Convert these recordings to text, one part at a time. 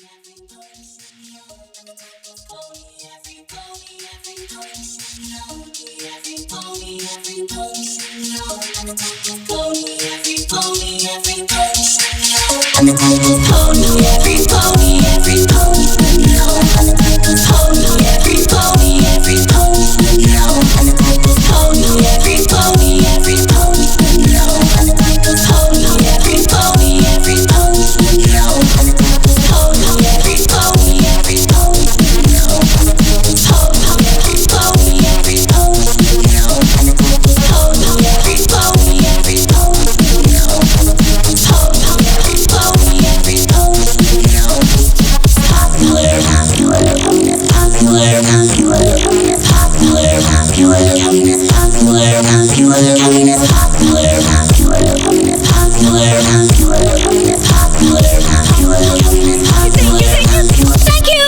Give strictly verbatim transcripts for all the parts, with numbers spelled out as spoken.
I'm the type of pony, every pony, every pony should know. I'm the type of pony, every pony, every pony should know. I'm the type of pony, every pony, every pony should know. I'm the type of pony, every pony, every pony should know. I'm the type of pony, every pony, every pony should know. I'm the type of pony, every pony, every pony should know. I'm the type of pony, every pony, every pony should know. I'm the type of pony, every pony, every pony should know. Popular, popular, popular, popular, popular, popular, popular, popular, popular, popular, popular, popular, popular, popular, popular, popular, popular, popular, popular. Thank you.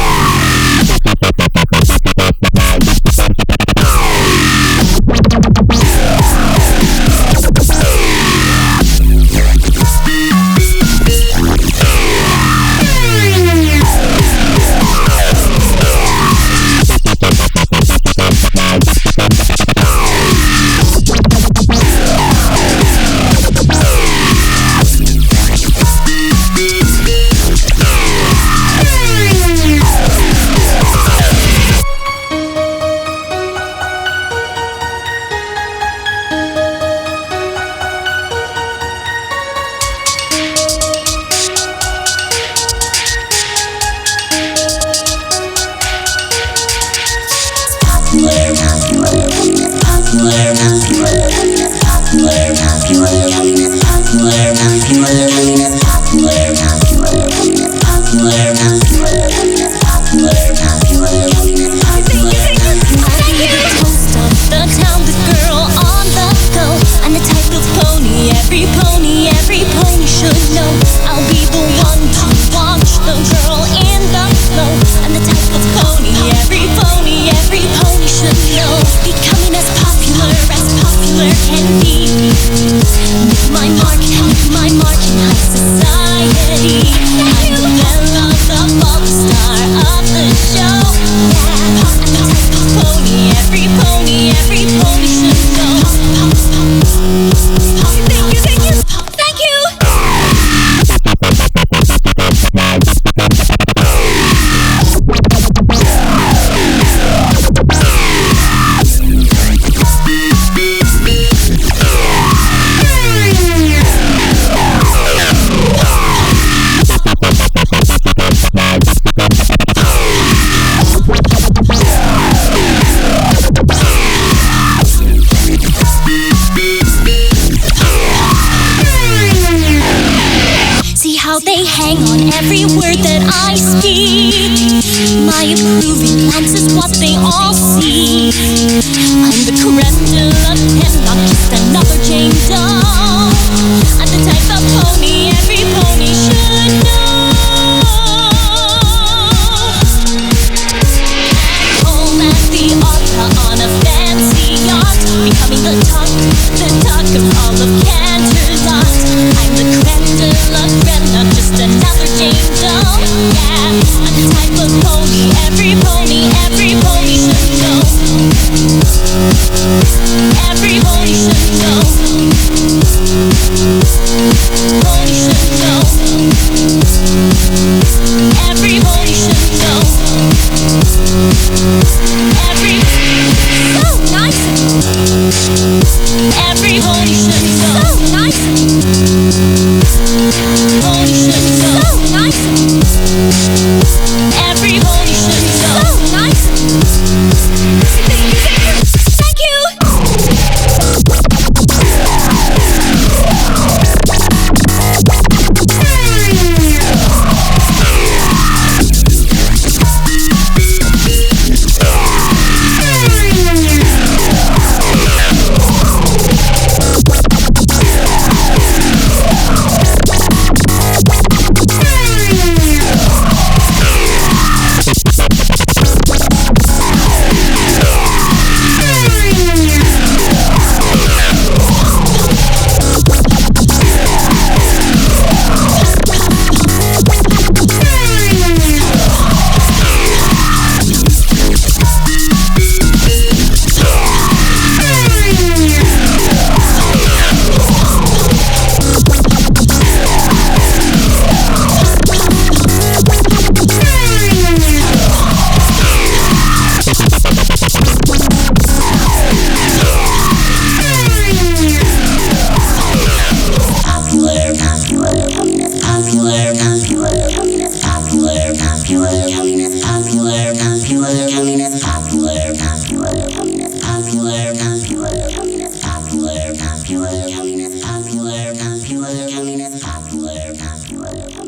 They hang on every word that I speak. My approving glance is what they all see. I'm the creme de la creme, not just another Jane Doe. I'm the type of pony every pony should know. Home at the opera on a fancy yacht, becoming the talk, the talk of all of Canterlot. I'm the creme de la creme, not just another Jane Doe. Yeah, I'm the type of pony every pony, every pony should know. Every pony should know. Pony,